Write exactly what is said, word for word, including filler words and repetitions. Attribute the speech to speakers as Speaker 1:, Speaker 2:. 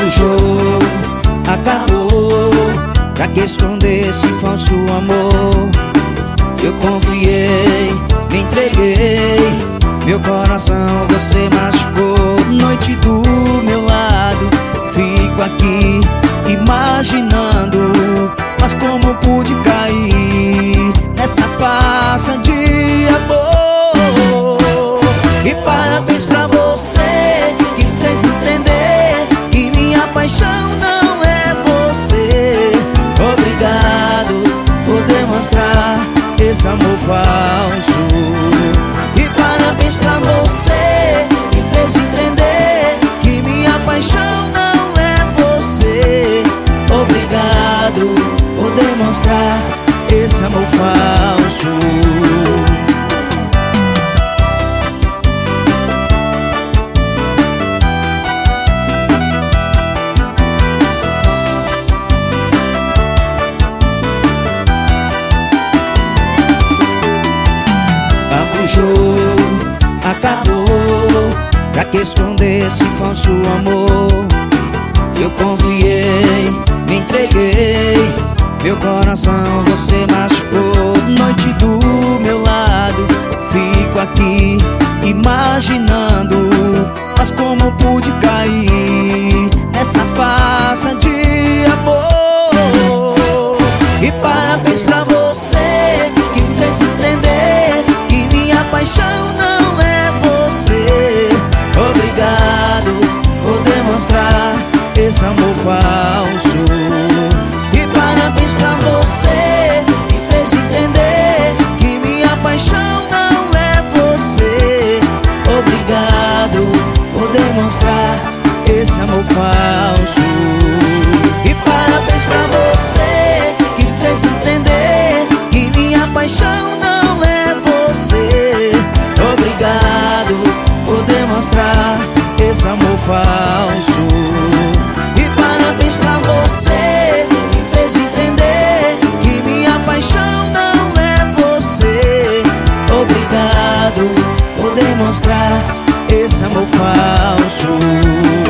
Speaker 1: O jogo acabou. Pra que esconder esse falso amor? Eu confiei, me entreguei, meu coração você machucou. Noite do meu lado, fico aqui imaginando, mas como pude cair nessa farsa de amor? E parabéns pra você que me fez entender que minha paixão não é você. Obrigado por demonstrar esse amor falso. E parabéns pra você que me fez entender que minha paixão não é você. Obrigado por demonstrar esse amor falso. O jogo acabou. Pra que esconder esse falso amor? Eu confiei, me entreguei, meu coração você machucou. Noite do meu lado, fico aqui imaginando, mas como pude cair nessa farsa de amor? E parabéns pra você que me fez entender que minha paixão não é você. Obrigado por demonstrar esse amor falso. E parabéns pra você que fez entender que minha paixão não é você. Obrigado por demonstrar esse amor falso. E parabéns pra você que fez entender que minha paixão não é você. Obrigado por demonstrar esse amor falso. E parabéns pra você que fez entender que minha paixão não é você. Obrigado por demonstrar esse amor falso.